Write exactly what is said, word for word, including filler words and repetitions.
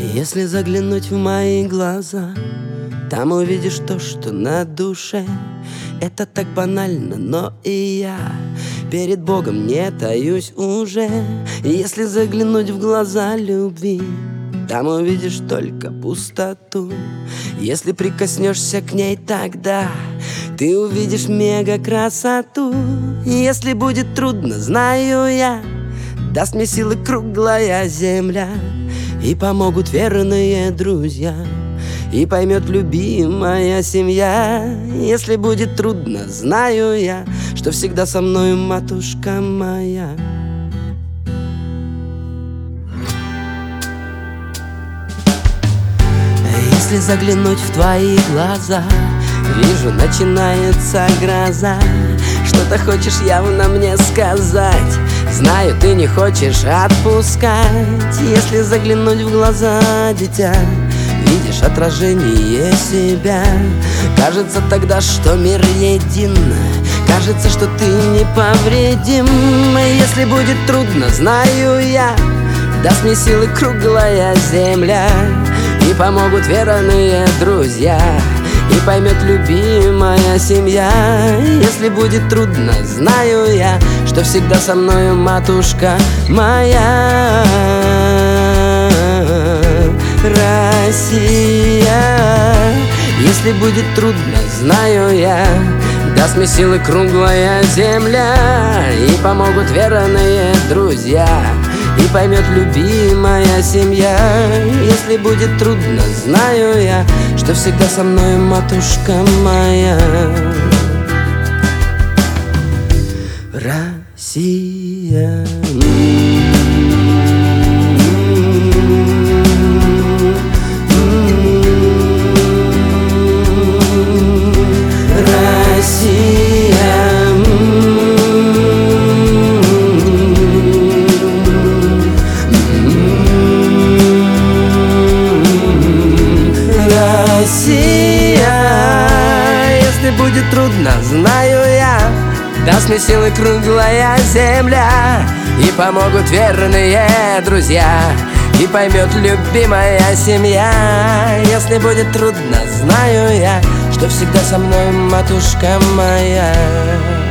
Если заглянуть в мои глаза, там увидишь то, что на душе. Это так банально, но и я перед Богом не таюсь уже. Если заглянуть в глаза любви, там увидишь только пустоту. Если прикоснешься к ней, тогда ты увидишь мега красоту. Если будет трудно, знаю я, даст мне силы круглая земля. И помогут верные друзья, и поймет любимая семья. Если будет трудно, знаю я, что всегда со мною матушка моя. Если заглянуть в твои глаза, вижу, начинается гроза. Что-то хочешь явно мне сказать, знаю, ты не хочешь отпускать. Если заглянуть в глаза, дитя, видишь отражение себя. Кажется тогда, что мир един, кажется, что ты неповредим. Если будет трудно, знаю я, даст мне силы круглая земля. И помогут верные друзья, и поймет любимая семья. Если будет трудно, знаю я, что всегда со мною матушка моя. Россия. Если будет трудно, знаю я, даст мне силы круглая земля. И помогут верные друзья, и поймет любимая семья. Если будет трудно, знаю я, что всегда со мной матушка моя. Россия. Если будет трудно, знаю я, даст мне силы круглая земля. И помогут верные друзья, и поймет любимая семья. Если будет трудно, знаю я, что всегда со мной матушка моя.